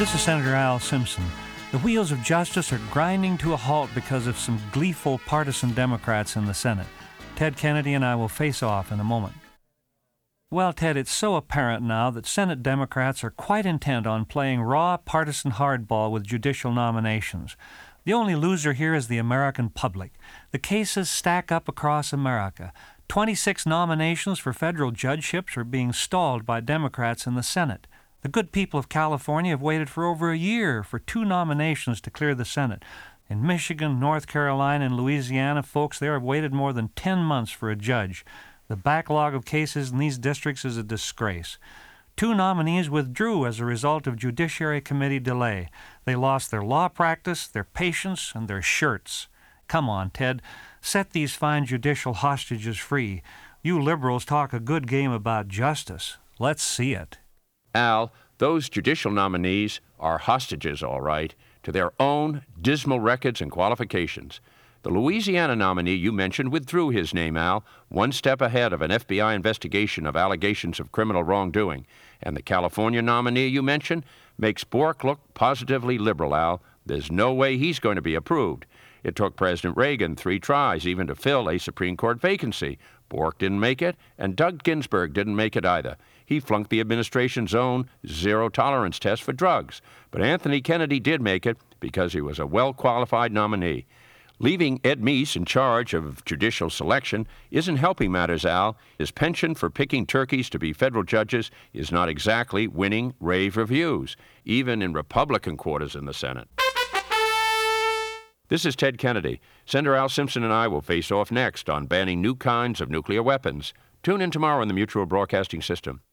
This is Senator Al Simpson. The wheels of justice are grinding to a halt because of some gleeful partisan Democrats in the Senate. Ted Kennedy and I will face off in a moment. Well, Ted, it's so apparent now that Senate Democrats are quite intent on playing raw partisan hardball with judicial nominations. The only loser here is the American public. The cases stack up across America. 26 nominations for federal judgeships are being stalled by Democrats in the Senate. The good people of California have waited for over a year for 2 nominations to clear the Senate. In Michigan, North Carolina, and Louisiana, folks there have waited more than 10 months for a judge. The backlog of cases in these districts is a disgrace. 2 nominees withdrew as a result of Judiciary Committee delay. They lost their law practice, their patience, and their shirts. Come on, Ted. Set these fine judicial hostages free. You liberals talk a good game about justice. Let's see it. Al, those judicial nominees are hostages, all right, to their own dismal records and qualifications. The Louisiana nominee you mentioned withdrew his name, Al, one step ahead of an FBI investigation of allegations of criminal wrongdoing. And the California nominee you mentioned makes Bork look positively liberal, Al. There's no way he's going to be approved. It took President Reagan 3 tries even to fill a Supreme Court vacancy. Bork didn't make it, and Doug Ginsburg didn't make it either. He flunked the administration's own zero-tolerance test for drugs. But Anthony Kennedy did make it because he was a well-qualified nominee. Leaving Ed Meese in charge of judicial selection isn't helping matters, Al. His penchant for picking turkeys to be federal judges is not exactly winning rave reviews, even in Republican quarters in the Senate. This is Ted Kennedy. Senator Al Simpson and I will face off next on banning new kinds of nuclear weapons. Tune in tomorrow on the Mutual Broadcasting System.